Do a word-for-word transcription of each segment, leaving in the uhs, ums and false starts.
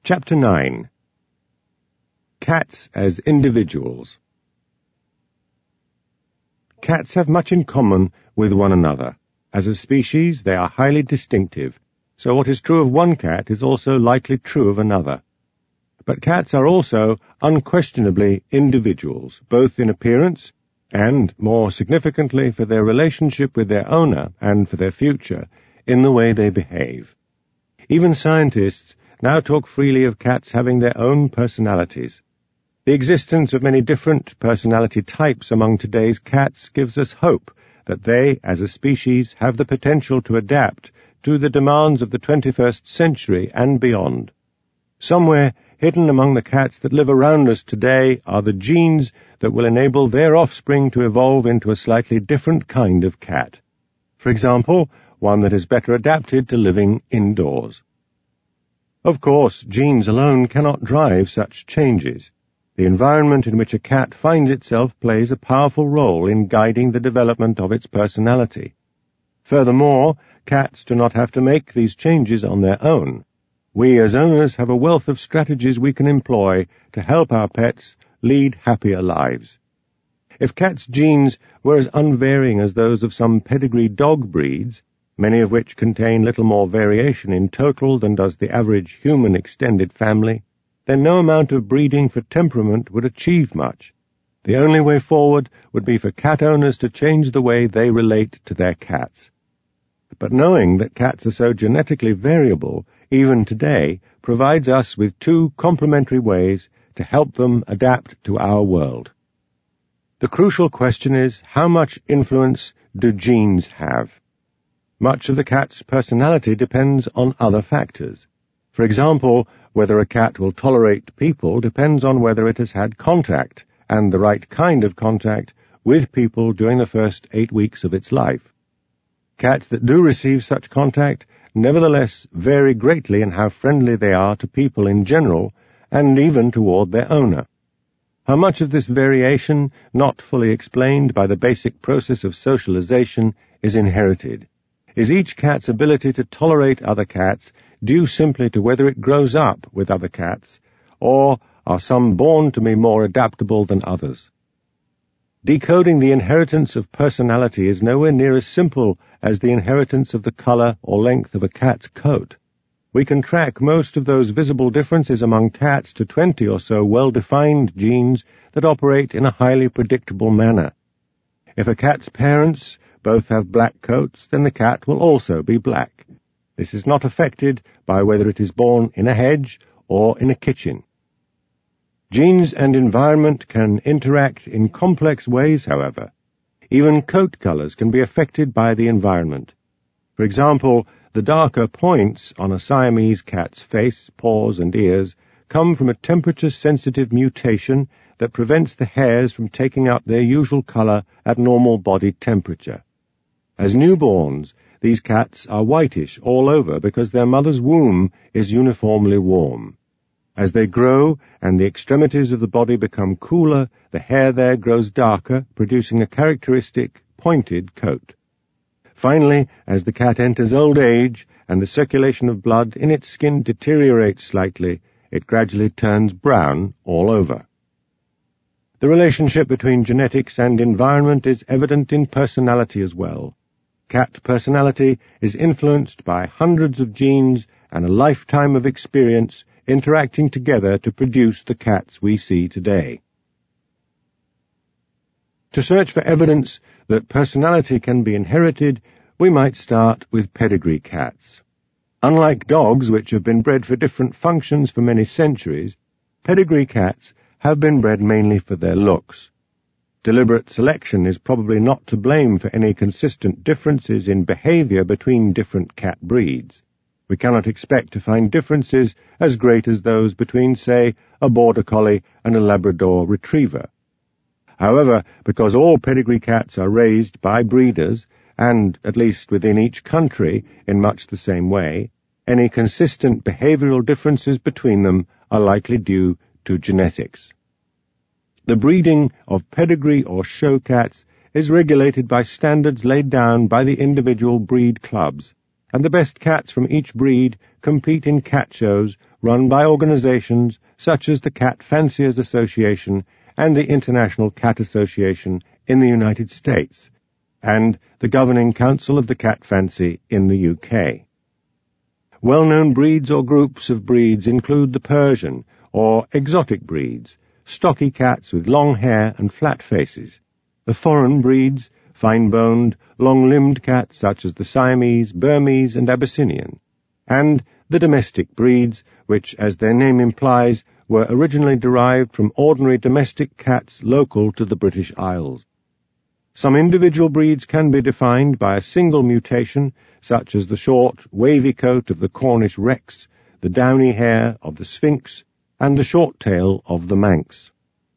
Chapter nine. Cats as Individuals. Cats have much in common with one another. As a species, they are highly distinctive, so what is true of one cat is also likely true of another. But cats are also unquestionably individuals, both in appearance and, more significantly, for their relationship with their owner and for their future, in the way they behave. Even scientists now talk freely of cats having their own personalities. The existence of many different personality types among today's cats gives us hope that they, as a species, have the potential to adapt to the demands of the twenty-first century and beyond. Somewhere hidden among the cats that live around us today are the genes that will enable their offspring to evolve into a slightly different kind of cat. For example, one that is better adapted to living indoors. Of course, genes alone cannot drive such changes. The environment in which a cat finds itself plays a powerful role in guiding the development of its personality. Furthermore, cats do not have to make these changes on their own. We as owners have a wealth of strategies we can employ to help our pets lead happier lives. If cats' genes were as unvarying as those of some pedigree dog breeds, many of which contain little more variation in total than does the average human extended family, then no amount of breeding for temperament would achieve much. The only way forward would be for cat owners to change the way they relate to their cats. But knowing that cats are so genetically variable, even today, provides us with two complementary ways to help them adapt to our world. The crucial question is, how much influence do genes have? Much of the cat's personality depends on other factors. For example, whether a cat will tolerate people depends on whether it has had contact, and the right kind of contact, with people during the first eight weeks of its life. Cats that do receive such contact nevertheless vary greatly in how friendly they are to people in general, and even toward their owner. How much of this variation, not fully explained by the basic process of socialization, is inherited? Is each cat's ability to tolerate other cats due simply to whether it grows up with other cats, or are some born to be more adaptable than others? Decoding the inheritance of personality is nowhere near as simple as the inheritance of the color or length of a cat's coat. We can track most of those visible differences among cats to twenty or so well-defined genes that operate in a highly predictable manner. If a cat's parents both have black coats, then the cat will also be black. This is not affected by whether it is born in a hedge or in a kitchen. Genes and environment can interact in complex ways, however. Even coat colors can be affected by the environment. For example, the darker points on a Siamese cat's face, paws, and ears come from a temperature-sensitive mutation that prevents the hairs from taking up their usual color at normal body temperature. As newborns, these cats are whitish all over because their mother's womb is uniformly warm. As they grow and the extremities of the body become cooler, the hair there grows darker, producing a characteristic pointed coat. Finally, as the cat enters old age and the circulation of blood in its skin deteriorates slightly, it gradually turns brown all over. The relationship between genetics and environment is evident in personality as well. Cat personality is influenced by hundreds of genes and a lifetime of experience interacting together to produce the cats we see today. To search for evidence that personality can be inherited, we might start with pedigree cats. Unlike dogs, which have been bred for different functions for many centuries, pedigree cats have been bred mainly for their looks. Deliberate selection is probably not to blame for any consistent differences in behavior between different cat breeds. We cannot expect to find differences as great as those between, say, a Border Collie and a Labrador Retriever. However, because all pedigree cats are raised by breeders, and, at least within each country, in much the same way, any consistent behavioral differences between them are likely due to genetics. The breeding of pedigree or show cats is regulated by standards laid down by the individual breed clubs, and the best cats from each breed compete in cat shows run by organizations such as the Cat Fanciers Association and the International Cat Association in the United States, and the Governing Council of the Cat Fancy in the U K. Well-known breeds or groups of breeds include the Persian, or exotic breeds, stocky cats with long hair and flat faces, the foreign breeds, fine-boned, long-limbed cats such as the Siamese, Burmese, and Abyssinian, and the domestic breeds, which, as their name implies, were originally derived from ordinary domestic cats local to the British Isles. Some individual breeds can be defined by a single mutation, such as the short, wavy coat of the Cornish Rex, the downy hair of the Sphinx, and the short tail of the Manx.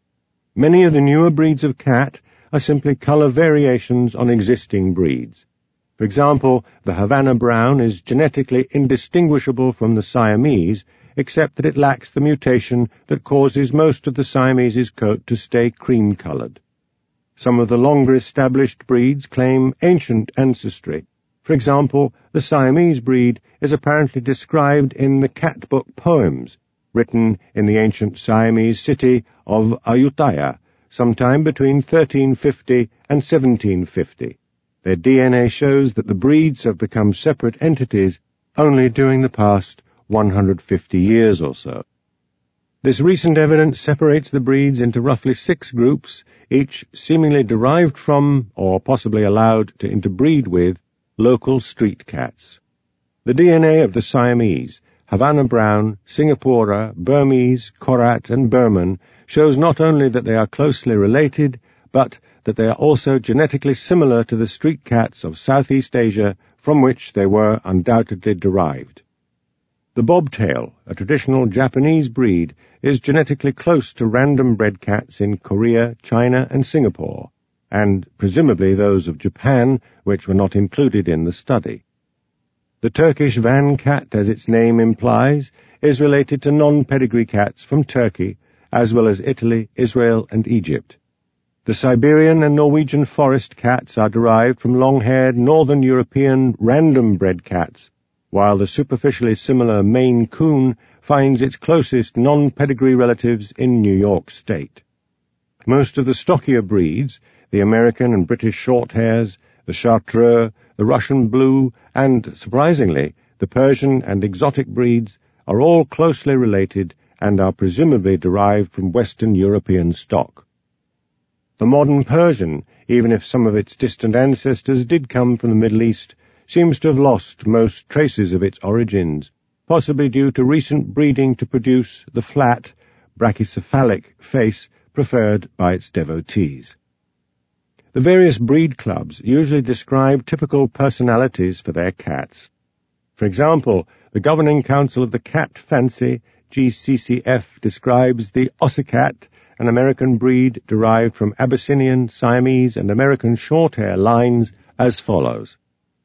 Many of the newer breeds of cat are simply colour variations on existing breeds. For example, the Havana Brown is genetically indistinguishable from the Siamese, except that it lacks the mutation that causes most of the Siamese's coat to stay cream-coloured. Some of the longer-established breeds claim ancient ancestry. For example, the Siamese breed is apparently described in the Cat Book poems, written in the ancient Siamese city of Ayutthaya, sometime between thirteen fifty and seventeen fifty. Their D N A shows that the breeds have become separate entities only during the past one hundred fifty years or so. This recent evidence separates the breeds into roughly six groups, each seemingly derived from, or possibly allowed to interbreed with, local street cats. The D N A of the Siamese, Havana Brown, Singapora, Burmese, Korat, and Burman shows not only that they are closely related, but that they are also genetically similar to the street cats of Southeast Asia, from which they were undoubtedly derived. The bobtail, a traditional Japanese breed, is genetically close to random-bred cats in Korea, China, and Singapore, and presumably those of Japan, which were not included in the study. The Turkish van cat, as its name implies, is related to non-pedigree cats from Turkey, as well as Italy, Israel, and Egypt. The Siberian and Norwegian forest cats are derived from long-haired northern European random-bred cats, while the superficially similar Maine Coon finds its closest non-pedigree relatives in New York State. Most of the stockier breeds, the American and British Shorthairs, the Chartreux, the Russian Blue, and, surprisingly, the Persian and exotic breeds, are all closely related and are presumably derived from Western European stock. The modern Persian, even if some of its distant ancestors did come from the Middle East, seems to have lost most traces of its origins, possibly due to recent breeding to produce the flat, brachycephalic face preferred by its devotees. The various breed clubs usually describe typical personalities for their cats. For example, the Governing Council of the Cat Fancy, G C C F, describes the Ossicat, an American breed derived from Abyssinian, Siamese, and American Shorthair lines, as follows.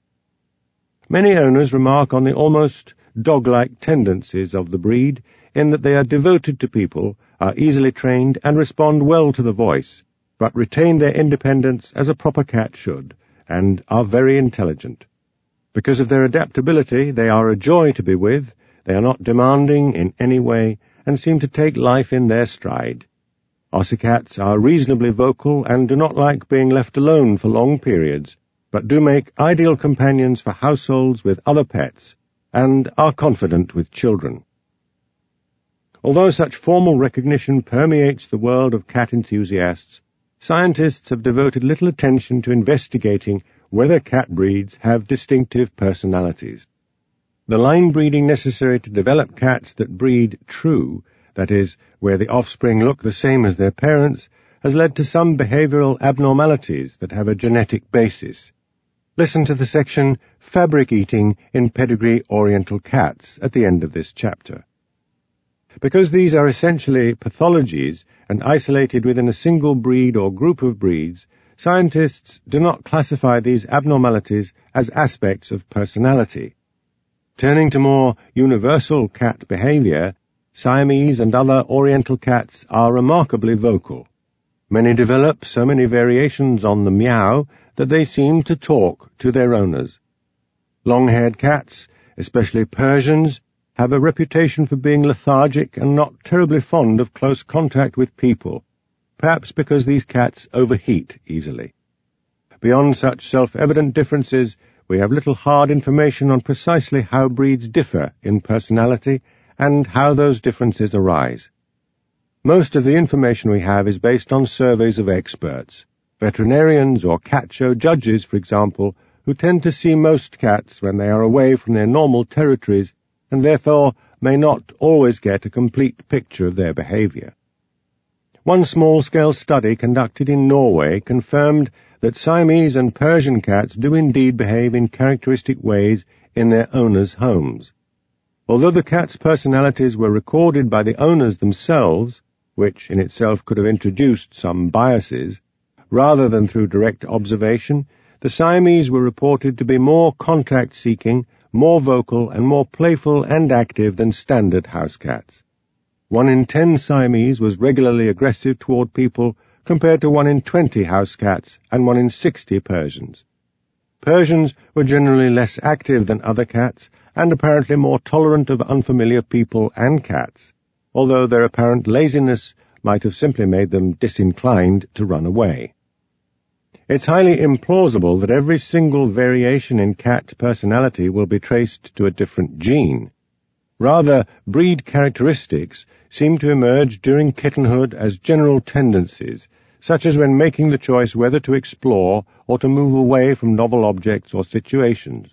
Many owners remark on the almost dog-like tendencies of the breed, in that they are devoted to people, are easily trained, and respond well to the voice, but retain their independence as a proper cat should, and are very intelligent. Because of their adaptability, they are a joy to be with, they are not demanding in any way, and seem to take life in their stride. Ossicats are reasonably vocal and do not like being left alone for long periods, but do make ideal companions for households with other pets, and are confident with children. Although such formal recognition permeates the world of cat enthusiasts, scientists have devoted little attention to investigating whether cat breeds have distinctive personalities. The line breeding necessary to develop cats that breed true, that is, where the offspring look the same as their parents, has led to some behavioral abnormalities that have a genetic basis. Listen to the section Fabric Eating in Pedigree Oriental Cats at the end of this chapter. Because these are essentially pathologies and isolated within a single breed or group of breeds, scientists do not classify these abnormalities as aspects of personality. Turning to more universal cat behavior, Siamese and other Oriental cats are remarkably vocal. Many develop so many variations on the meow that they seem to talk to their owners. Long-haired cats, especially Persians, have a reputation for being lethargic and not terribly fond of close contact with people, perhaps because these cats overheat easily. Beyond such self-evident differences, we have little hard information on precisely how breeds differ in personality and how those differences arise. Most of the information we have is based on surveys of experts, veterinarians or cat show judges, for example, who tend to see most cats when they are away from their normal territories and therefore may not always get a complete picture of their behavior. One small-scale study conducted in Norway confirmed that Siamese and Persian cats do indeed behave in characteristic ways in their owners' homes. Although the cats' personalities were recorded by the owners themselves, which in itself could have introduced some biases, rather than through direct observation, the Siamese were reported to be more contact-seeking, more vocal and more playful and active than standard house cats. One in ten Siamese was regularly aggressive toward people compared to one in twenty house cats and one in sixty Persians. Persians were generally less active than other cats and apparently more tolerant of unfamiliar people and cats, although their apparent laziness might have simply made them disinclined to run away. It's highly implausible that every single variation in cat personality will be traced to a different gene. Rather, breed characteristics seem to emerge during kittenhood as general tendencies, such as when making the choice whether to explore or to move away from novel objects or situations.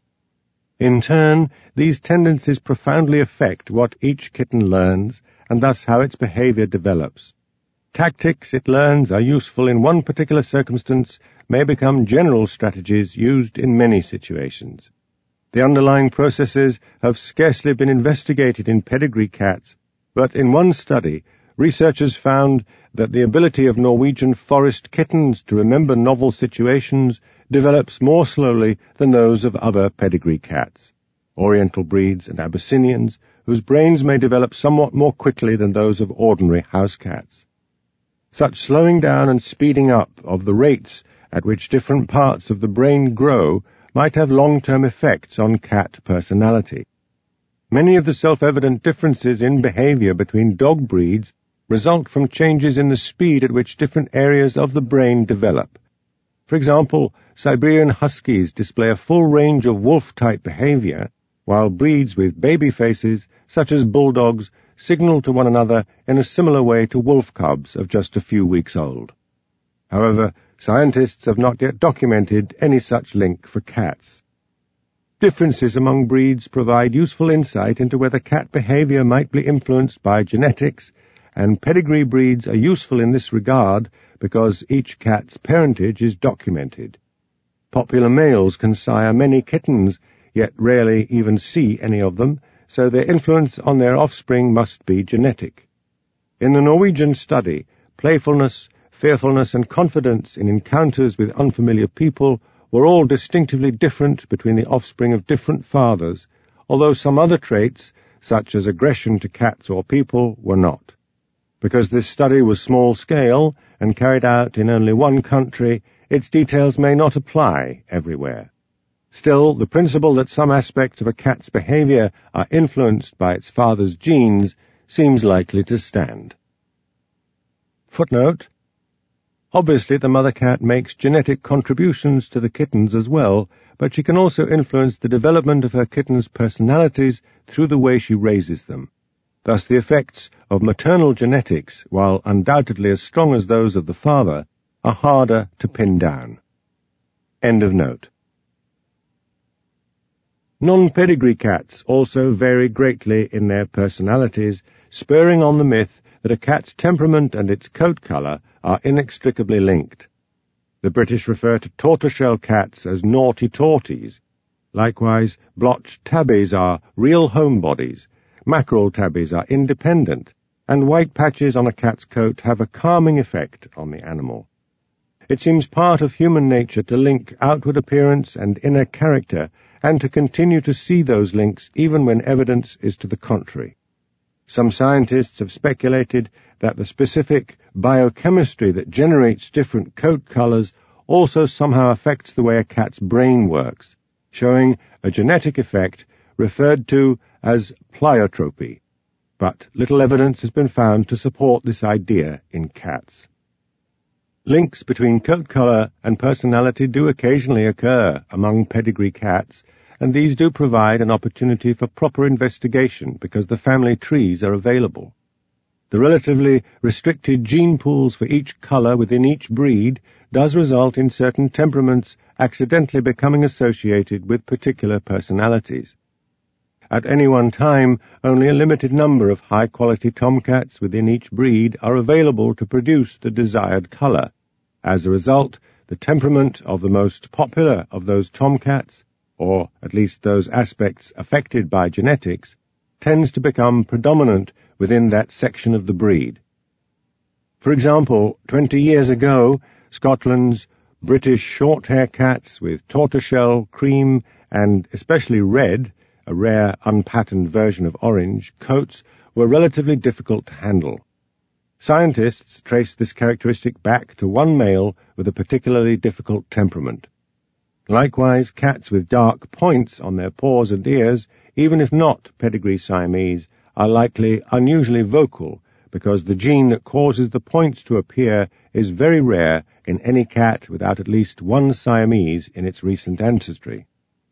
In turn, these tendencies profoundly affect what each kitten learns and thus how its behavior develops. Tactics it learns are useful in one particular circumstance may become general strategies used in many situations. The underlying processes have scarcely been investigated in pedigree cats, but in one study, researchers found that the ability of Norwegian forest kittens to remember novel situations develops more slowly than those of other pedigree cats, Oriental breeds and Abyssinians, whose brains may develop somewhat more quickly than those of ordinary house cats. Such slowing down and speeding up of the rates at which different parts of the brain grow might have long-term effects on cat personality. Many of the self-evident differences in behavior between dog breeds result from changes in the speed at which different areas of the brain develop. For example, Siberian Huskies display a full range of wolf-type behavior, while breeds with baby faces, such as bulldogs, signal to one another in a similar way to wolf cubs of just a few weeks old. However, scientists have not yet documented any such link for cats. Differences among breeds provide useful insight into whether cat behavior might be influenced by genetics, and pedigree breeds are useful in this regard because each cat's parentage is documented. Popular males can sire many kittens, yet rarely even see any of them, so their influence on their offspring must be genetic. In the Norwegian study, playfulness, fearfulness and confidence in encounters with unfamiliar people were all distinctively different between the offspring of different fathers, although some other traits, such as aggression to cats or people, were not. Because this study was small-scale and carried out in only one country, its details may not apply everywhere. Still, the principle that some aspects of a cat's behavior are influenced by its father's genes seems likely to stand. Footnote: Obviously, the mother cat makes genetic contributions to the kittens as well, but she can also influence the development of her kittens' personalities through the way she raises them. Thus, the effects of maternal genetics, while undoubtedly as strong as those of the father, are harder to pin down. End of note. Non-pedigree cats also vary greatly in their personalities, spurring on the myth that a cat's temperament and its coat colour are inextricably linked. The British refer to tortoiseshell cats as naughty torties. Likewise, blotched tabbies are real homebodies, mackerel tabbies are independent, and white patches on a cat's coat have a calming effect on the animal. It seems part of human nature to link outward appearance and inner character, and to continue to see those links even when evidence is to the contrary. Some scientists have speculated that the specific biochemistry that generates different coat colors also somehow affects the way a cat's brain works, showing a genetic effect referred to as pleiotropy, but little evidence has been found to support this idea in cats. Links between coat colour and personality do occasionally occur among pedigree cats, and these do provide an opportunity for proper investigation because the family trees are available. The relatively restricted gene pools for each colour within each breed does result in certain temperaments accidentally becoming associated with particular personalities. At any one time, only a limited number of high-quality tomcats within each breed are available to produce the desired colour. As a result, the temperament of the most popular of those tomcats, or at least those aspects affected by genetics, tends to become predominant within that section of the breed. For example, twenty years ago, Scotland's British short-hair cats with tortoiseshell, cream, and especially red, a rare unpatterned version of orange, coats were relatively difficult to handle. Scientists trace this characteristic back to one male with a particularly difficult temperament. Likewise, cats with dark points on their paws and ears, even if not pedigree Siamese, are likely unusually vocal because the gene that causes the points to appear is very rare in any cat without at least one Siamese in its recent ancestry.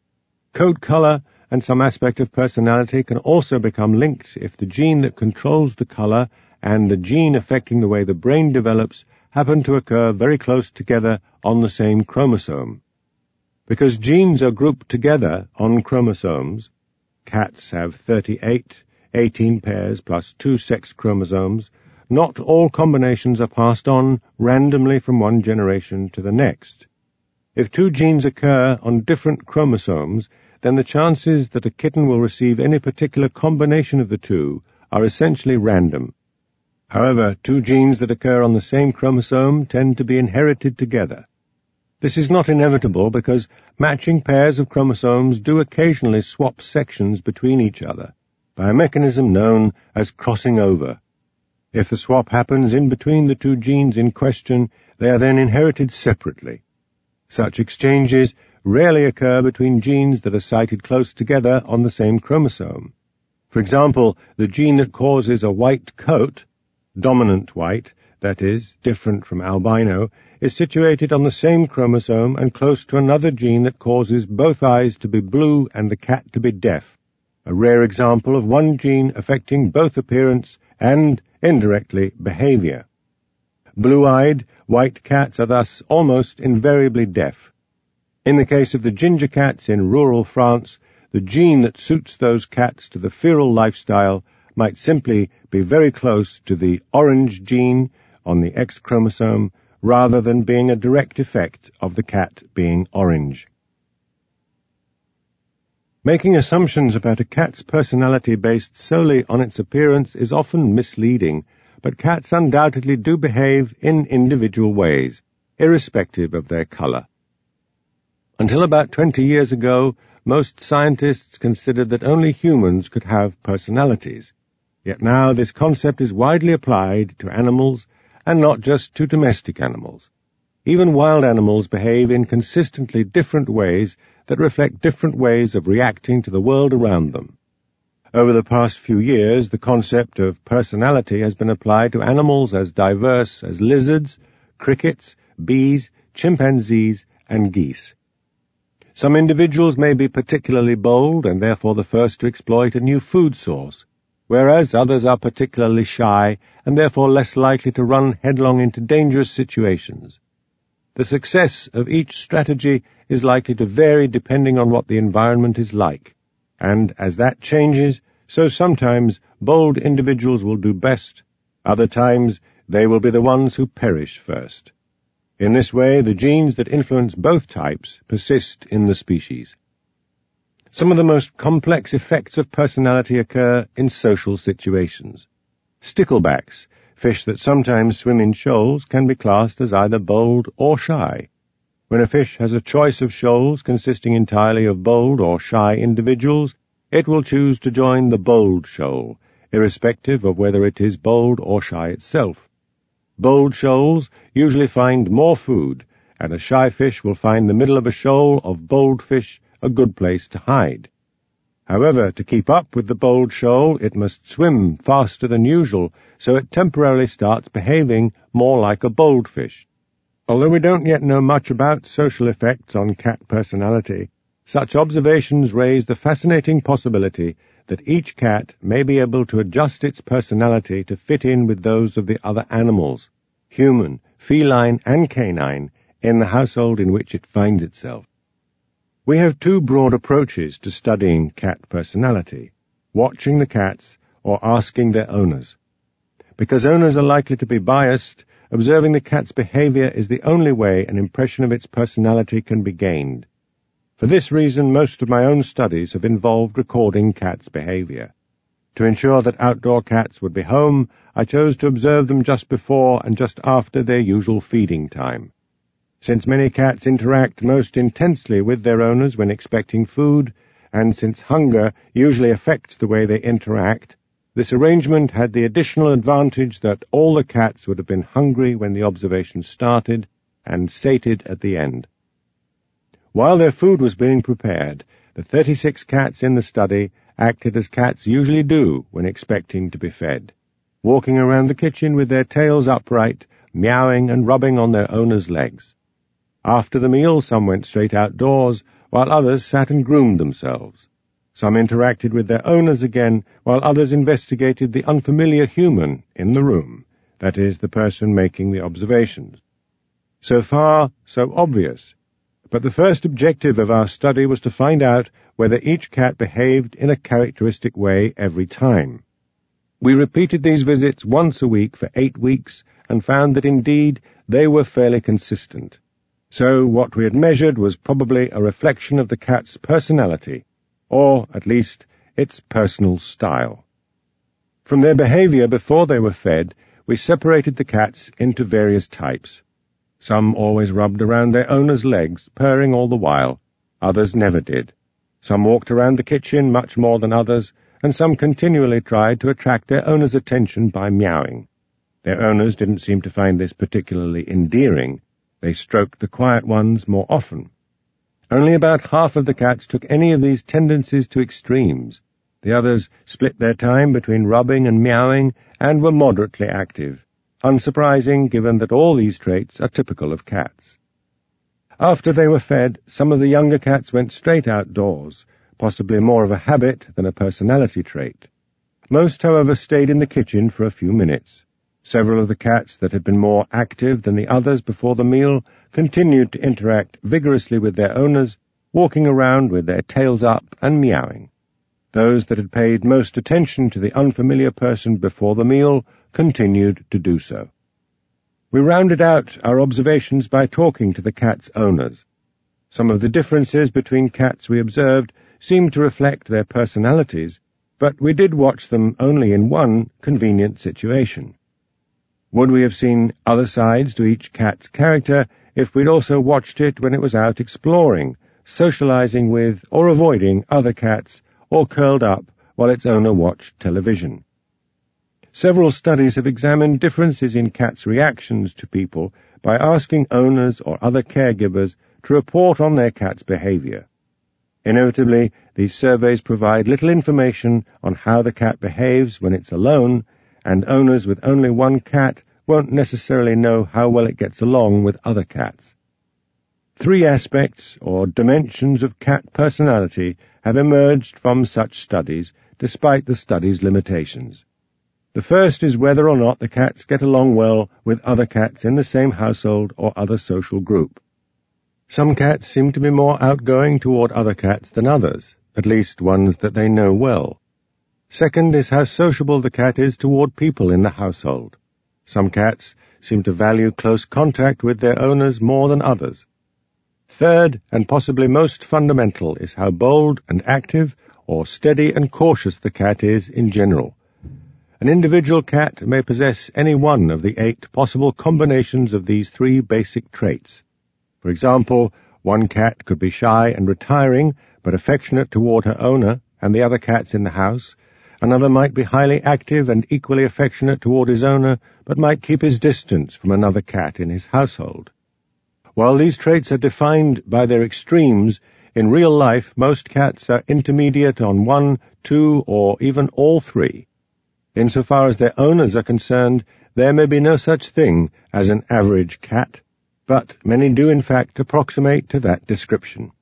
Coat colour and some aspect of personality can also become linked if the gene that controls the colour and the gene affecting the way the brain develops happen to occur very close together on the same chromosome. Because genes are grouped together on chromosomes, cats have thirty-eight, eighteen pairs plus two sex chromosomes, not all combinations are passed on randomly from one generation to the next. If two genes occur on different chromosomes, then the chances that a kitten will receive any particular combination of the two are essentially random. However, two genes that occur on the same chromosome tend to be inherited together. This is not inevitable because matching pairs of chromosomes do occasionally swap sections between each other by a mechanism known as crossing over. If the swap happens in between the two genes in question, they are then inherited separately. Such exchanges rarely occur between genes that are sited close together on the same chromosome. For example, the gene that causes a white coat, dominant white, that is, different from albino, is situated on the same chromosome and close to another gene that causes both eyes to be blue and the cat to be deaf, a rare example of one gene affecting both appearance and, indirectly, behavior. Blue-eyed, white cats are thus almost invariably deaf. In the case of the ginger cats in rural France, the gene that suits those cats to the feral lifestyle might simply be very close to the orange gene on the X chromosome rather than being a direct effect of the cat being orange. Making assumptions about a cat's personality based solely on its appearance is often misleading, but cats undoubtedly do behave in individual ways, irrespective of their colour. Until about twenty years ago, most scientists considered that only humans could have personalities. Yet now this concept is widely applied to animals, and not just to domestic animals. Even wild animals behave in consistently different ways that reflect different ways of reacting to the world around them. Over the past few years, the concept of personality has been applied to animals as diverse as lizards, crickets, bees, chimpanzees, and geese. Some individuals may be particularly bold and therefore the first to exploit a new food source, whereas others are particularly shy and therefore less likely to run headlong into dangerous situations. The success of each strategy is likely to vary depending on what the environment is like, and as that changes, so sometimes bold individuals will do best, other times they will be the ones who perish first. In this way, the genes that influence both types persist in the species. Some of the most complex effects of personality occur in social situations. Sticklebacks, fish that sometimes swim in shoals, can be classed as either bold or shy. When a fish has a choice of shoals consisting entirely of bold or shy individuals, it will choose to join the bold shoal, irrespective of whether it is bold or shy itself. Bold shoals usually find more food, and a shy fish will find the middle of a shoal of bold fish a good place to hide. However, to keep up with the bold shoal, it must swim faster than usual, so it temporarily starts behaving more like a bold fish. Although we don't yet know much about social effects on cat personality, such observations raise the fascinating possibility that each cat may be able to adjust its personality to fit in with those of the other animals, human, feline, and canine, in the household in which it finds itself. We have two broad approaches to studying cat personality: watching the cats or asking their owners. Because owners are likely to be biased, observing the cat's behavior is the only way an impression of its personality can be gained. For this reason, most of my own studies have involved recording cats' behavior. To ensure that outdoor cats would be home, I chose to observe them just before and just after their usual feeding time. Since many cats interact most intensely with their owners when expecting food, and since hunger usually affects the way they interact, this arrangement had the additional advantage that all the cats would have been hungry when the observation started and sated at the end. While their food was being prepared, the thirty-six cats in the study acted as cats usually do when expecting to be fed, walking around the kitchen with their tails upright, meowing and rubbing on their owner's legs. After the meal, some went straight outdoors, while others sat and groomed themselves. Some interacted with their owners again, while others investigated the unfamiliar human in the room, that is, the person making the observations. So far, so obvious. But the first objective of our study was to find out whether each cat behaved in a characteristic way every time. We repeated these visits once a week for eight weeks and found that indeed they were fairly consistent. So what we had measured was probably a reflection of the cat's personality, or at least its personal style. From their behavior before they were fed, we separated the cats into various types. Some always rubbed around their owner's legs, purring all the while. Others never did. Some walked around the kitchen much more than others, and some continually tried to attract their owner's attention by meowing. Their owners didn't seem to find this particularly endearing. They stroked the quiet ones more often. Only about half of the cats took any of these tendencies to extremes. The others split their time between rubbing and meowing and were moderately active, unsurprising given that all these traits are typical of cats. After they were fed, some of the younger cats went straight outdoors, possibly more of a habit than a personality trait. Most, however, stayed in the kitchen for a few minutes. Several of the cats that had been more active than the others before the meal continued to interact vigorously with their owners, walking around with their tails up and meowing. Those that had paid most attention to the unfamiliar person before the meal continued to do so. We rounded out our observations by talking to the cats' owners. Some of the differences between cats we observed seemed to reflect their personalities, but we did watch them only in one convenient situation. Would we have seen other sides to each cat's character if we'd also watched it when it was out exploring, socializing with or avoiding other cats, or curled up while its owner watched television? Several studies have examined differences in cats' reactions to people by asking owners or other caregivers to report on their cat's behavior. Inevitably, these surveys provide little information on how the cat behaves when it's alone, and owners with only one cat won't necessarily know how well it gets along with other cats. Three aspects or dimensions of cat personality have emerged from such studies, despite the study's limitations. The first is whether or not the cats get along well with other cats in the same household or other social group. Some cats seem to be more outgoing toward other cats than others, at least ones that they know well. Second is how sociable the cat is toward people in the household. Some cats seem to value close contact with their owners more than others. Third, and possibly most fundamental, is how bold and active, or steady and cautious the cat is in general. An individual cat may possess any one of the eight possible combinations of these three basic traits. For example, one cat could be shy and retiring, but affectionate toward her owner and the other cats in the house. Another might be highly active and equally affectionate toward his owner, but might keep his distance from another cat in his household. While these traits are defined by their extremes, in real life most cats are intermediate on one, two, or even all three. Insofar as their owners are concerned, there may be no such thing as an average cat, but many do in fact approximate to that description.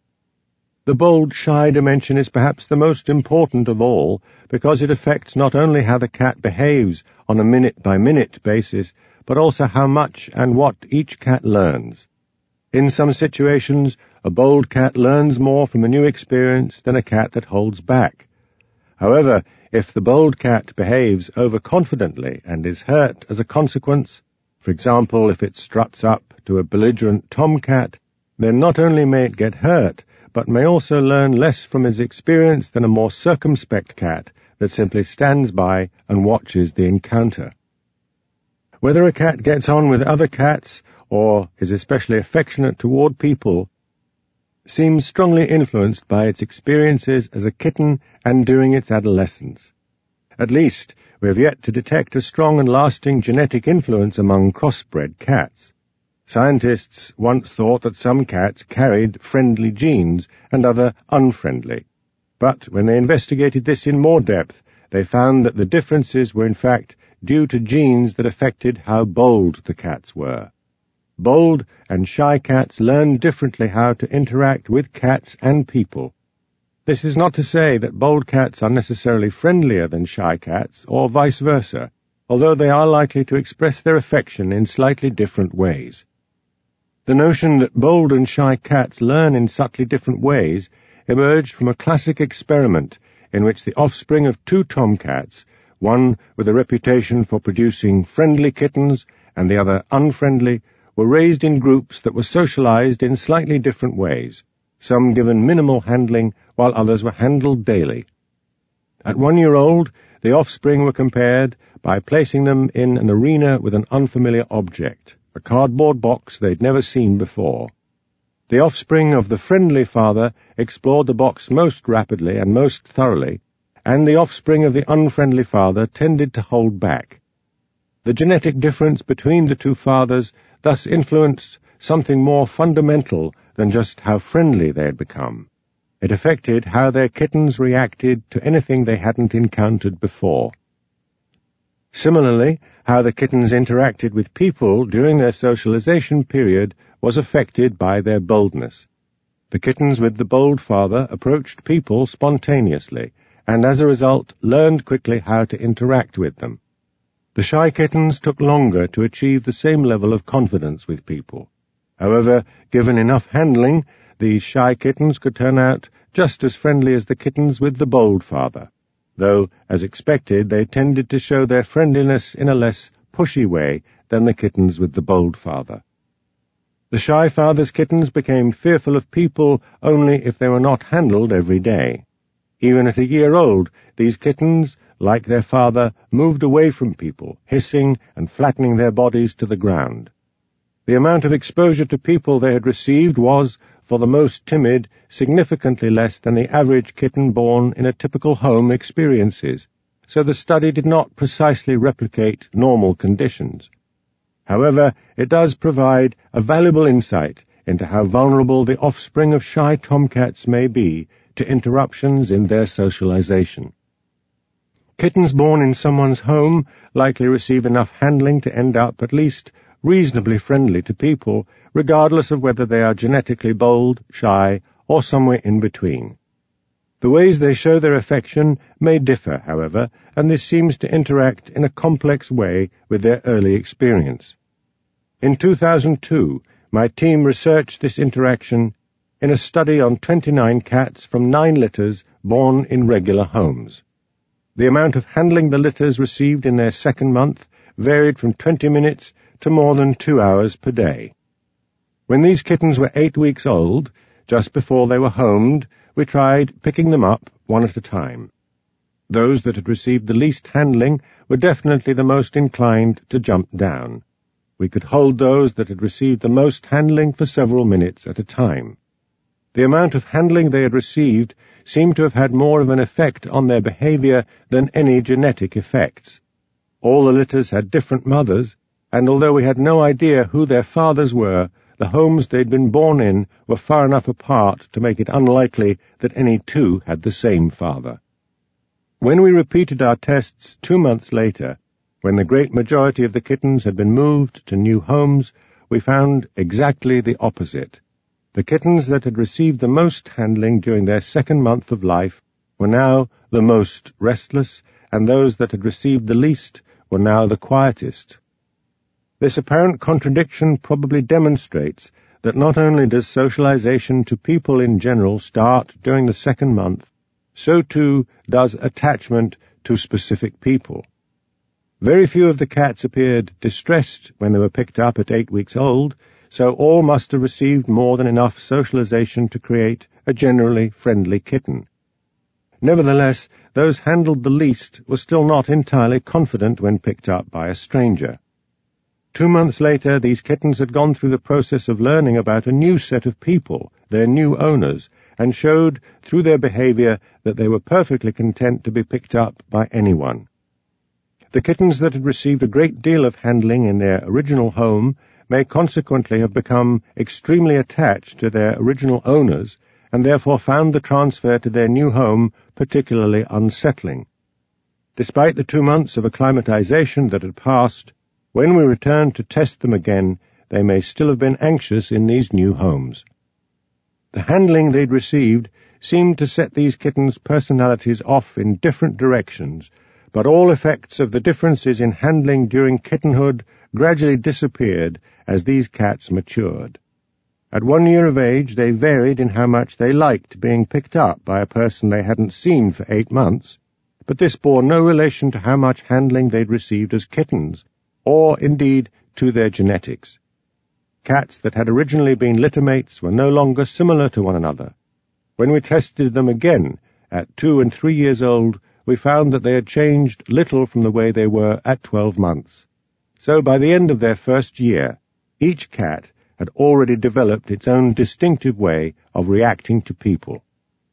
The bold, shy dimension is perhaps the most important of all, because it affects not only how the cat behaves on a minute-by-minute basis, but also how much and what each cat learns. In some situations, a bold cat learns more from a new experience than a cat that holds back. However, if the bold cat behaves overconfidently and is hurt as a consequence, for example, if it struts up to a belligerent tomcat, then not only may it get hurt, but may also learn less from his experience than a more circumspect cat that simply stands by and watches the encounter. Whether a cat gets on with other cats or is especially affectionate toward people seems strongly influenced by its experiences as a kitten and during its adolescence. At least, we have yet to detect a strong and lasting genetic influence among crossbred cats. Scientists once thought that some cats carried friendly genes and other unfriendly. But when they investigated this in more depth, they found that the differences were in fact due to genes that affected how bold the cats were. Bold and shy cats learn differently how to interact with cats and people. This is not to say that bold cats are necessarily friendlier than shy cats, or vice versa, although they are likely to express their affection in slightly different ways. The notion that bold and shy cats learn in subtly different ways emerged from a classic experiment in which the offspring of two tomcats, one with a reputation for producing friendly kittens and the other unfriendly, were raised in groups that were socialized in slightly different ways, some given minimal handling while others were handled daily. At one year old, the offspring were compared by placing them in an arena with an unfamiliar object, a cardboard box they'd never seen before. The offspring of the friendly father explored the box most rapidly and most thoroughly, and the offspring of the unfriendly father tended to hold back. The genetic difference between the two fathers thus influenced something more fundamental than just how friendly they had become. It affected how their kittens reacted to anything they hadn't encountered before. Similarly, how the kittens interacted with people during their socialization period was affected by their boldness. The kittens with the bold father approached people spontaneously, and as a result learned quickly how to interact with them. The shy kittens took longer to achieve the same level of confidence with people. However, given enough handling, these shy kittens could turn out just as friendly as the kittens with the bold father, though, as expected, they tended to show their friendliness in a less pushy way than the kittens with the bold father. The shy father's kittens became fearful of people only if they were not handled every day. Even at a year old, these kittens, like their father, moved away from people, hissing and flattening their bodies to the ground. The amount of exposure to people they had received was, for the most timid, significantly less than the average kitten born in a typical home experiences, so the study did not precisely replicate normal conditions. However, it does provide a valuable insight into how vulnerable the offspring of shy tomcats may be to interruptions in their socialization. Kittens born in someone's home likely receive enough handling to end up at least reasonably friendly to people, regardless of whether they are genetically bold, shy, or somewhere in between. The ways they show their affection may differ, however, and this seems to interact in a complex way with their early experience. In two thousand two, my team researched this interaction in a study on twenty-nine cats from nine litters born in regular homes. The amount of handling the litters received in their second month varied from twenty minutes to more than two hours per day. When these kittens were eight weeks old, just before they were homed, we tried picking them up one at a time. Those that had received the least handling were definitely the most inclined to jump down. We could hold those that had received the most handling for several minutes at a time. The amount of handling they had received seemed to have had more of an effect on their behavior than any genetic effects. All the litters had different mothers, and although we had no idea who their fathers were, the homes they'd been born in were far enough apart to make it unlikely that any two had the same father. When we repeated our tests two months later, when the great majority of the kittens had been moved to new homes, we found exactly the opposite. The kittens that had received the most handling during their second month of life were now the most restless, and those that had received the least were now the quietest. This apparent contradiction probably demonstrates that not only does socialization to people in general start during the second month, so too does attachment to specific people. Very few of the cats appeared distressed when they were picked up at eight weeks old, so all must have received more than enough socialization to create a generally friendly kitten. Nevertheless, those handled the least were still not entirely confident when picked up by a stranger. Two months later, these kittens had gone through the process of learning about a new set of people, their new owners, and showed through their behavior that they were perfectly content to be picked up by anyone. The kittens that had received a great deal of handling in their original home may consequently have become extremely attached to their original owners, and therefore found the transfer to their new home particularly unsettling. Despite the two months of acclimatization that had passed, when we returned to test them again, they may still have been anxious in these new homes. The handling they'd received seemed to set these kittens' personalities off in different directions, but all effects of the differences in handling during kittenhood gradually disappeared as these cats matured. At one year of age, they varied in how much they liked being picked up by a person they hadn't seen for eight months, but this bore no relation to how much handling they'd received as kittens, or, indeed, to their genetics. Cats that had originally been littermates were no longer similar to one another. When we tested them again, at two and three years old, we found that they had changed little from the way they were at twelve months. So by the end of their first year, each cat had already developed its own distinctive way of reacting to people.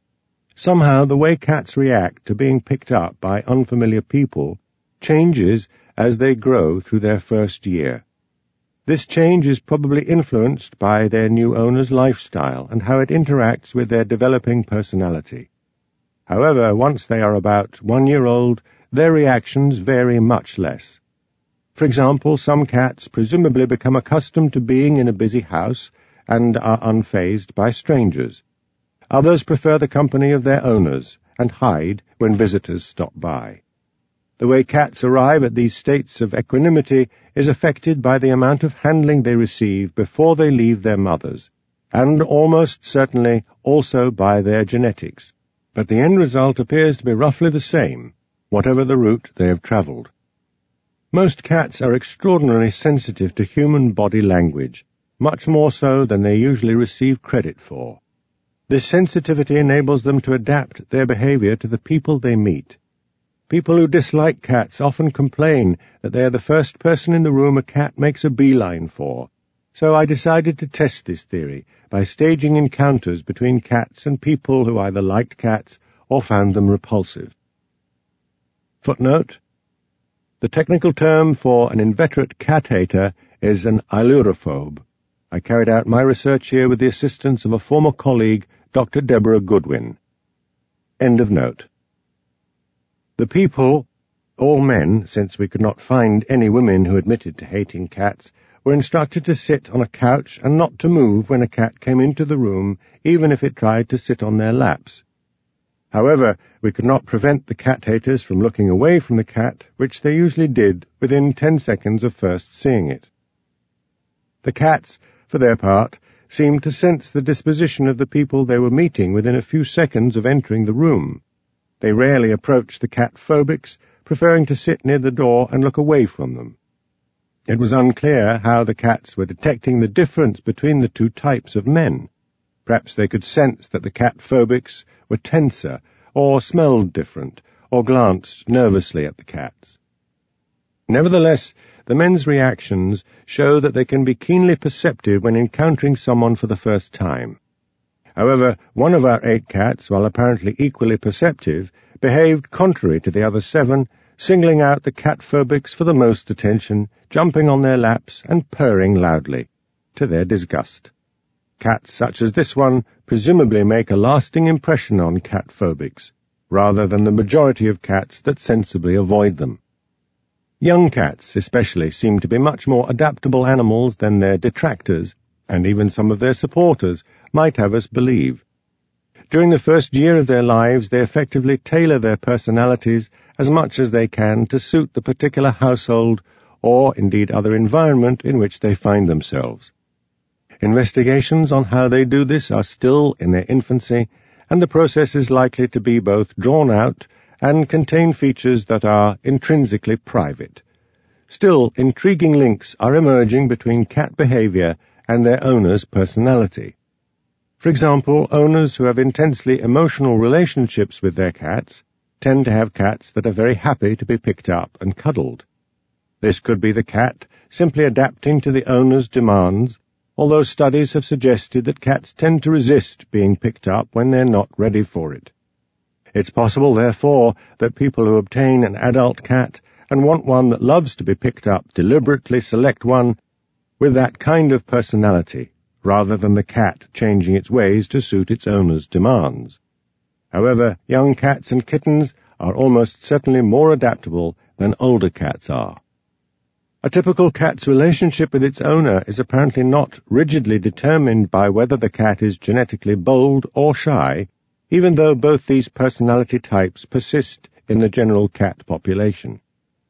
Somehow the way cats react to being picked up by unfamiliar people changes as they grow through their first year. This change is probably influenced by their new owner's lifestyle and how it interacts with their developing personality. However, once they are about one year old, their reactions vary much less. For example, some cats presumably become accustomed to being in a busy house and are unfazed by strangers. Others prefer the company of their owners and hide when visitors stop by. The way cats arrive at these states of equanimity is affected by the amount of handling they receive before they leave their mothers, and almost certainly also by their genetics. But the end result appears to be roughly the same, whatever the route they have traveled. Most cats are extraordinarily sensitive to human body language, much more so than they usually receive credit for. This sensitivity enables them to adapt their behavior to the people they meet. People who dislike cats often complain that they are the first person in the room a cat makes a beeline for, so I decided to test this theory by staging encounters between cats and people who either liked cats or found them repulsive. Footnote: the technical term for an inveterate cat-hater is an ailurophobe. I carried out my research here with the assistance of a former colleague, Doctor Deborah Goodwin. End of note. The people, all men, since we could not find any women who admitted to hating cats, were instructed to sit on a couch and not to move when a cat came into the room, even if it tried to sit on their laps. However, we could not prevent the cat-haters from looking away from the cat, which they usually did within ten seconds of first seeing it. The cats, for their part, seemed to sense the disposition of the people they were meeting within a few seconds of entering the room. They rarely approached the cat-phobics, preferring to sit near the door and look away from them. It was unclear how the cats were detecting the difference between the two types of men. Perhaps they could sense that the cat-phobics were tenser, or smelled different, or glanced nervously at the cats. Nevertheless, the men's reactions show that they can be keenly perceptive when encountering someone for the first time. However, one of our eight cats, while apparently equally perceptive, behaved contrary to the other seven, singling out the cat-phobics for the most attention, jumping on their laps and purring loudly. to their disgust. Cats such as this one presumably make a lasting impression on cat phobics, rather than the majority of cats that sensibly avoid them. Young cats especially seem to be much more adaptable animals than their detractors, and even some of their supporters, might have us believe. During the first year of their lives, they effectively tailor their personalities as much as they can to suit the particular household or, indeed, other environment in which they find themselves. Investigations on how they do this are still in their infancy, and the process is likely to be both drawn out and contain features that are intrinsically private. Still, intriguing links are emerging between cat behavior and their owner's personality. For example, owners who have intensely emotional relationships with their cats tend to have cats that are very happy to be picked up and cuddled. This could be the cat simply adapting to the owner's demands, although studies have suggested that cats tend to resist being picked up when they're not ready for it. It's possible, therefore, that people who obtain an adult cat and want one that loves to be picked up deliberately select one with that kind of personality, rather than the cat changing its ways to suit its owner's demands. However, young cats and kittens are almost certainly more adaptable than older cats are. A typical cat's relationship with its owner is apparently not rigidly determined by whether the cat is genetically bold or shy, even though both these personality types persist in the general cat population.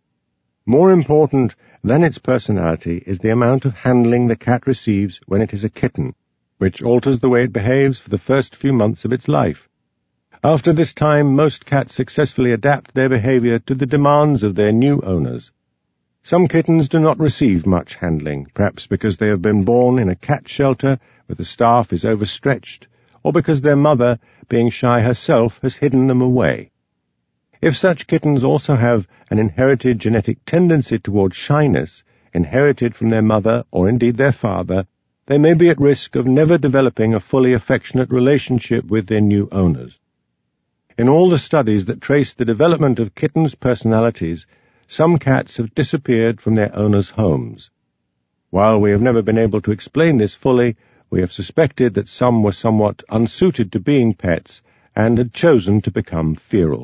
More important than its personality is the amount of handling the cat receives when it is a kitten, which alters the way it behaves for the first few months of its life. After this time, most cats successfully adapt their behavior to the demands of their new owners. Some kittens do not receive much handling, perhaps because they have been born in a cat shelter where the staff is overstretched, or because their mother, being shy herself, has hidden them away. If such kittens also have an inherited genetic tendency towards shyness, inherited from their mother or indeed their father, they may be at risk of never developing a fully affectionate relationship with their new owners. In all the studies that trace the development of kittens' personalities, some cats have disappeared from their owners' homes. While we have never been able to explain this fully, we have suspected that some were somewhat unsuited to being pets and had chosen to become feral.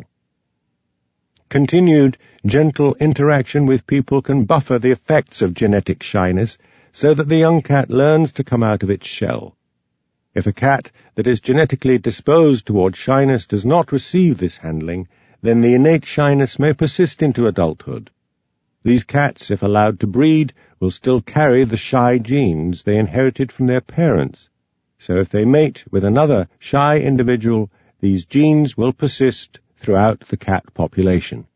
Continued, gentle interaction with people can buffer the effects of genetic shyness so that the young cat learns to come out of its shell. If a cat that is genetically disposed toward shyness does not receive this handling, then the innate shyness may persist into adulthood. These cats, if allowed to breed, will still carry the shy genes they inherited from their parents. So if they mate with another shy individual, these genes will persist throughout the cat population.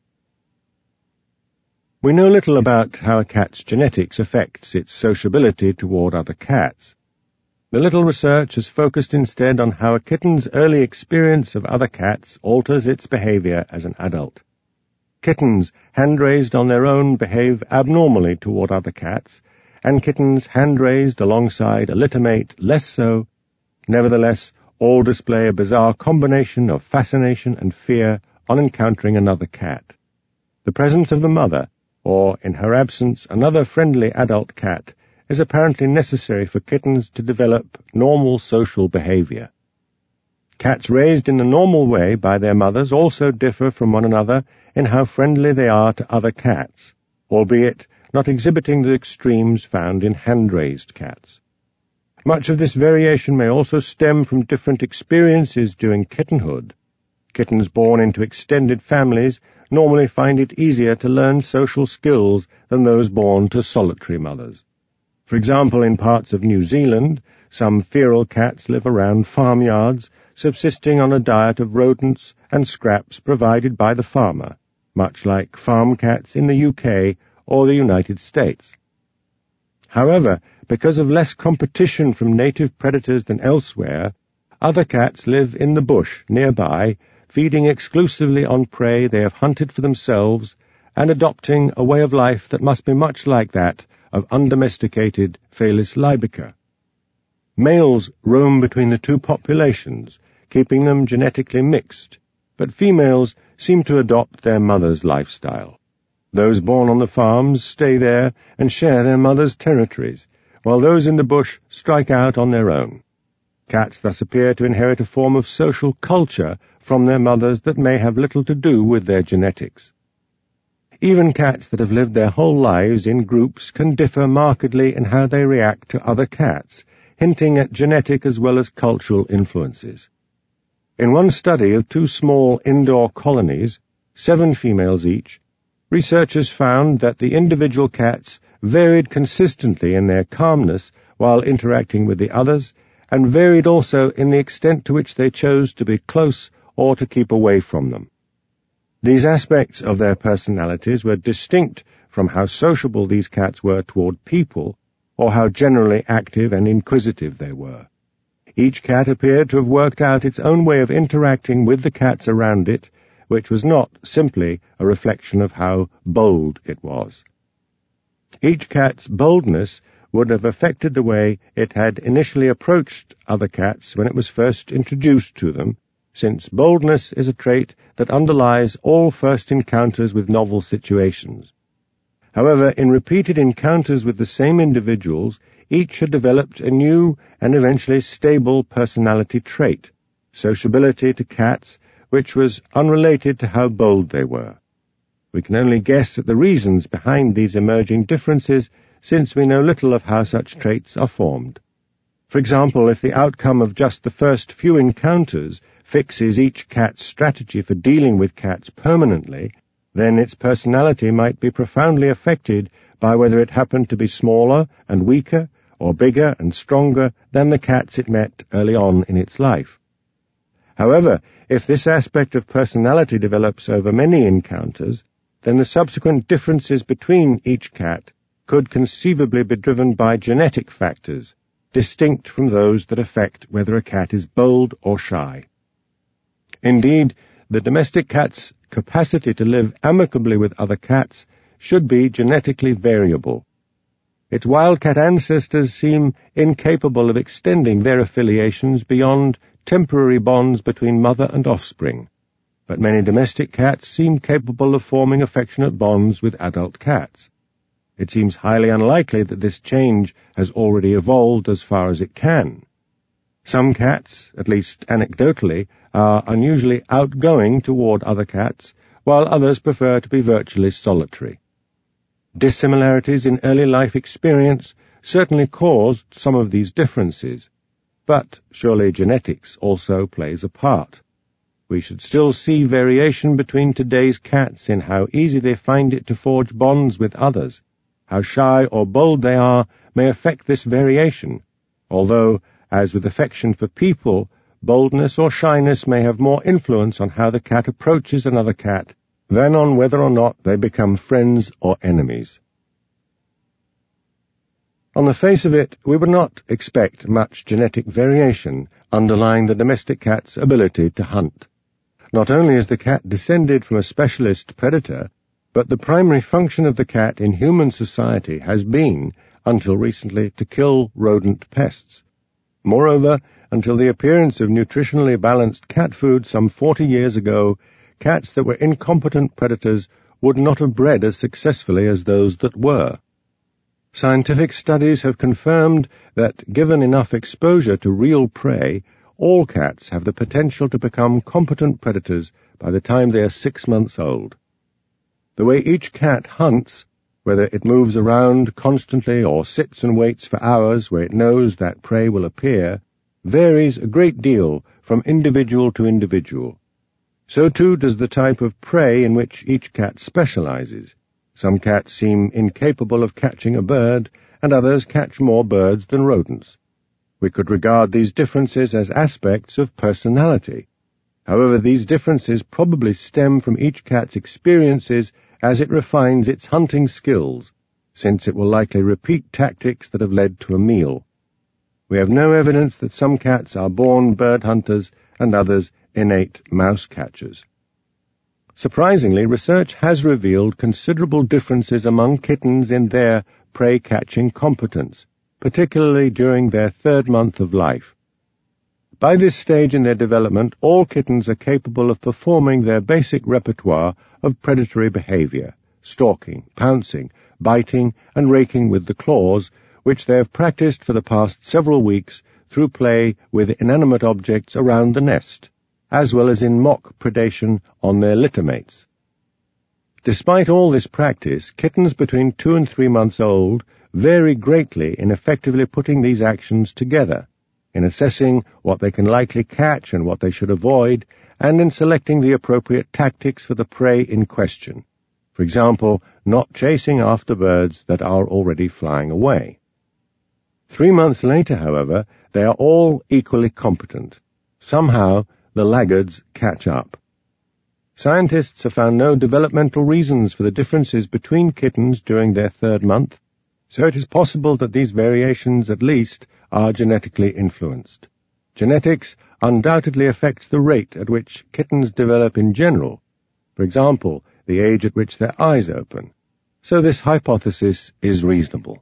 We know little about how a cat's genetics affects its sociability toward other cats. The little research has focused instead on how a kitten's early experience of other cats alters its behavior as an adult. Kittens hand-raised on their own behave abnormally toward other cats, and kittens hand-raised alongside a littermate less so. Nevertheless, all display a bizarre combination of fascination and fear on encountering another cat. The presence of the mother, or, in her absence, another friendly adult cat, is apparently necessary for kittens to develop normal social behavior. Cats raised in the normal way by their mothers also differ from one another in how friendly they are to other cats, albeit not exhibiting the extremes found in hand-raised cats. Much of this variation may also stem from different experiences during kittenhood. Kittens born into extended families normally find it easier to learn social skills than those born to solitary mothers. For example, in parts of New Zealand, some feral cats live around farmyards, subsisting on a diet of rodents and scraps provided by the farmer, much like farm cats in the U K or the United States. However, because of less competition from native predators than elsewhere, other cats live in the bush nearby, feeding exclusively on prey they have hunted for themselves and adopting a way of life that must be much like that of undomesticated Felis libica. Males roam between the two populations, keeping them genetically mixed, but females seem to adopt their mother's lifestyle. Those born on the farms stay there and share their mother's territories, while those in the bush strike out on their own. Cats thus appear to inherit a form of social culture from their mothers that may have little to do with their genetics. Even cats that have lived their whole lives in groups can differ markedly in how they react to other cats, hinting at genetic as well as cultural influences. In one study of two small indoor colonies, seven females each, researchers found that the individual cats varied consistently in their calmness while interacting with the others, and varied also in the extent to which they chose to be close or to keep away from them. These aspects of their personalities were distinct from how sociable these cats were toward people, or how generally active and inquisitive they were. Each cat appeared to have worked out its own way of interacting with the cats around it, which was not simply a reflection of how bold it was. Each cat's boldness would have affected the way it had initially approached other cats when it was first introduced to them, since boldness is a trait that underlies all first encounters with novel situations. However, in repeated encounters with the same individuals, each had developed a new and eventually stable personality trait, sociability to cats, which was unrelated to how bold they were. We can only guess at the reasons behind these emerging differences, since we know little of how such traits are formed. For example, if the outcome of just the first few encounters fixes each cat's strategy for dealing with cats permanently, then its personality might be profoundly affected by whether it happened to be smaller and weaker, or bigger and stronger than the cats it met early on in its life. However, if this aspect of personality develops over many encounters, then the subsequent differences between each cat could conceivably be driven by genetic factors, distinct from those that affect whether a cat is bold or shy. Indeed, the domestic cat's capacity to live amicably with other cats should be genetically variable. Its wildcat ancestors seem incapable of extending their affiliations beyond temporary bonds between mother and offspring, but many domestic cats seem capable of forming affectionate bonds with adult cats. It seems highly unlikely that this change has already evolved as far as it can. Some cats, at least anecdotally, are unusually outgoing toward other cats, while others prefer to be virtually solitary. Dissimilarities in early life experience certainly caused some of these differences, but surely genetics also plays a part. We should still see variation between today's cats in how easy they find it to forge bonds with others. How shy or bold they are may affect this variation, although, as with affection for people, boldness or shyness may have more influence on how the cat approaches another cat than on whether or not they become friends or enemies. On the face of it, we would not expect much genetic variation underlying the domestic cat's ability to hunt. Not only is the cat descended from a specialist predator, but the primary function of the cat in human society has been, until recently, to kill rodent pests. Moreover, until the appearance of nutritionally balanced cat food some forty years ago, cats that were incompetent predators would not have bred as successfully as those that were. Scientific studies have confirmed that, given enough exposure to real prey, all cats have the potential to become competent predators by the time they are six months old. The way each cat hunts, whether it moves around constantly or sits and waits for hours where it knows that prey will appear, varies a great deal from individual to individual. So too does the type of prey in which each cat specializes. Some cats seem incapable of catching a bird, and others catch more birds than rodents. We could regard these differences as aspects of personality. However, these differences probably stem from each cat's experiences as it refines its hunting skills, since it will likely repeat tactics that have led to a meal. We have no evidence that some cats are born bird hunters and others innate mouse catchers. Surprisingly, research has revealed considerable differences among kittens in their prey-catching competence, particularly during their third month of life. By this stage in their development, all kittens are capable of performing their basic repertoire of predatory behavior, stalking, pouncing, biting, and raking with the claws, which they have practiced for the past several weeks through play with inanimate objects around the nest, as well as in mock predation on their littermates. Despite all this practice, kittens between two and three months old vary greatly in effectively putting these actions together, in assessing what they can likely catch and what they should avoid, and in selecting the appropriate tactics for the prey in question. For example, not chasing after birds that are already flying away. Three months later, however, they are all equally competent. Somehow, the laggards catch up. Scientists have found no developmental reasons for the differences between kittens during their third month, so it is possible that these variations, at least, are genetically influenced. Genetics undoubtedly affects the rate at which kittens develop in general, for example, the age at which their eyes open, so this hypothesis is reasonable.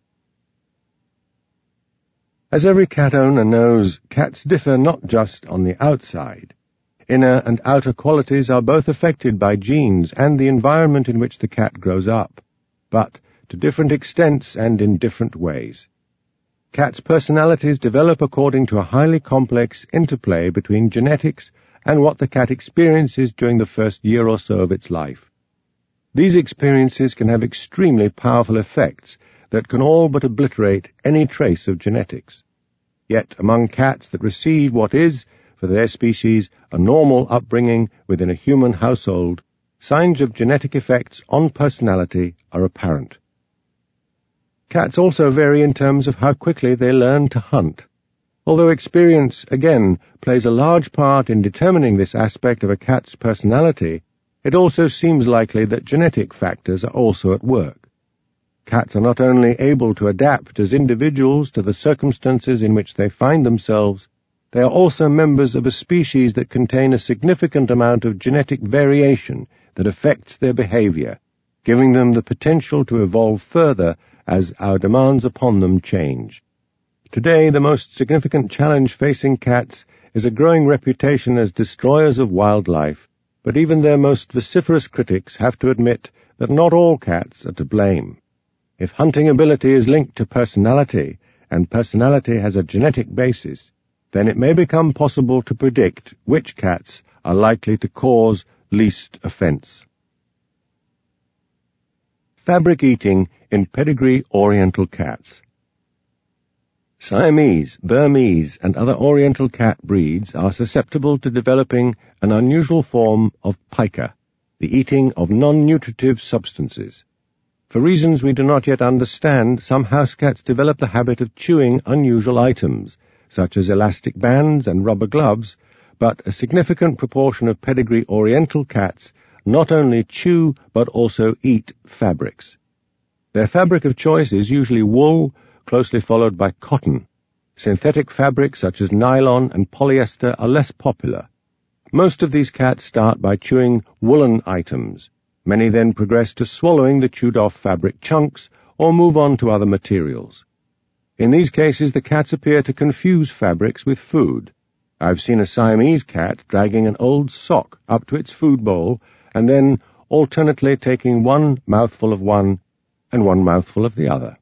As every cat owner knows, cats differ not just on the outside. Inner and outer qualities are both affected by genes and the environment in which the cat grows up, but to different extents and in different ways. Cats' personalities develop according to a highly complex interplay between genetics and what the cat experiences during the first year or so of its life. These experiences can have extremely powerful effects that can all but obliterate any trace of genetics. Yet among cats that receive what is, for their species, a normal upbringing within a human household, signs of genetic effects on personality are apparent. Cats also vary in terms of how quickly they learn to hunt. Although experience, again, plays a large part in determining this aspect of a cat's personality, it also seems likely that genetic factors are also at work. Cats are not only able to adapt as individuals to the circumstances in which they find themselves, they are also members of a species that contain a significant amount of genetic variation that affects their behavior, giving them the potential to evolve further as our demands upon them change. Today, the most significant challenge facing cats is a growing reputation as destroyers of wildlife, but even their most vociferous critics have to admit that not all cats are to blame. If hunting ability is linked to personality, and personality has a genetic basis, then it may become possible to predict which cats are likely to cause least offense. Fabric eating in pedigree Oriental cats. Siamese, Burmese, and other Oriental cat breeds are susceptible to developing an unusual form of pica, the eating of non-nutritive substances. For reasons we do not yet understand, some house cats develop the habit of chewing unusual items, such as elastic bands and rubber gloves, but a significant proportion of pedigree Oriental cats not only chew but also eat fabrics. Their fabric of choice is usually wool, closely followed by cotton. Synthetic fabrics such as nylon and polyester are less popular. Most of these cats start by chewing woolen items. Many then progress to swallowing the chewed-off fabric chunks or move on to other materials. In these cases, the cats appear to confuse fabrics with food. I've seen a Siamese cat dragging an old sock up to its food bowl and then alternately taking one mouthful of one and one mouthful of the other.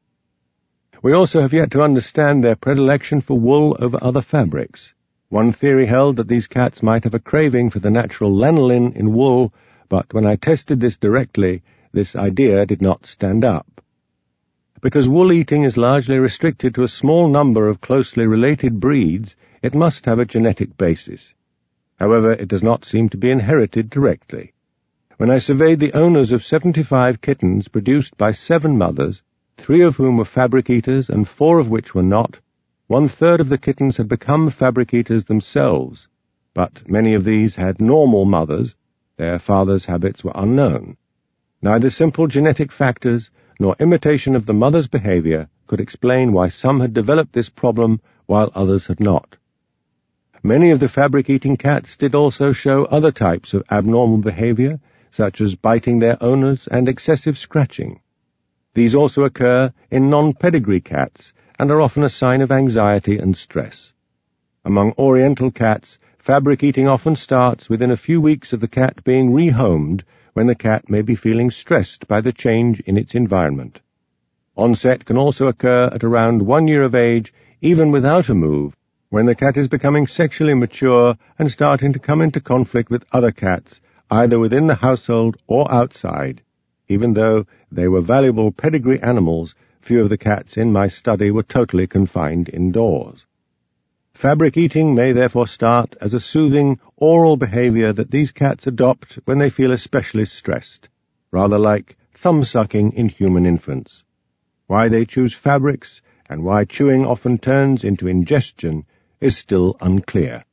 We also have yet to understand their predilection for wool over other fabrics. One theory held that these cats might have a craving for the natural lanolin in wool, but when I tested this directly, this idea did not stand up. Because wool eating is largely restricted to a small number of closely related breeds, it must have a genetic basis. However, it does not seem to be inherited directly. When I surveyed the owners of seventy-five kittens produced by seven mothers, three of whom were fabric eaters and four of which were not, one-third of the kittens had become fabric eaters themselves, but many of these had normal mothers. Their fathers' habits were unknown. Neither simple genetic factors nor imitation of the mother's behavior could explain why some had developed this problem while others had not. Many of the fabric-eating cats did also show other types of abnormal behavior, such as biting their owners and excessive scratching. These also occur in non-pedigree cats and are often a sign of anxiety and stress. Among Oriental cats, fabric eating often starts within a few weeks of the cat being rehomed, when the cat may be feeling stressed by the change in its environment. Onset can also occur at around one year of age, even without a move, when the cat is becoming sexually mature and starting to come into conflict with other cats, either within the household or outside. Even though they were valuable pedigree animals, few of the cats in my study were totally confined indoors. Fabric eating may therefore start as a soothing, oral behavior that these cats adopt when they feel especially stressed, rather like thumb-sucking in human infants. Why they choose fabrics, and why chewing often turns into ingestion, is still unclear.